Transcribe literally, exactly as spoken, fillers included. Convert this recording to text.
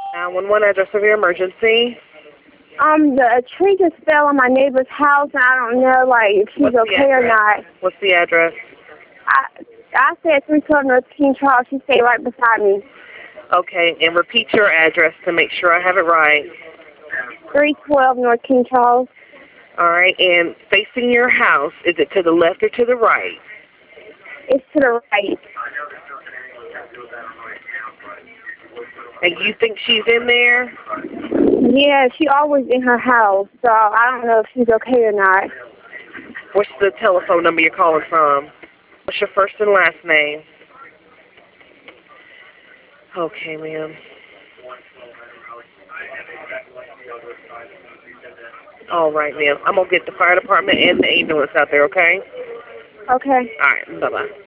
nine one one, address of your emergency. Um, the tree just fell on my neighbor's house, and I don't know, like, if she's What's the okay or address? not. What's the address? I I said three twelve North King Charles. She stayed right beside me. Okay, and repeat your address to make sure I have it right. three twelve North King Charles. All right, and facing your house, is it to the left or to the right? It's to the right. And you think she's in there? Yeah, she always in her house, so I don't know if she's okay or not. What's the telephone number you're calling from? What's your first and last name? Okay, ma'am. All right, ma'am. I'm going to get the fire department and the ambulance out there, okay? Okay. All right, bye-bye.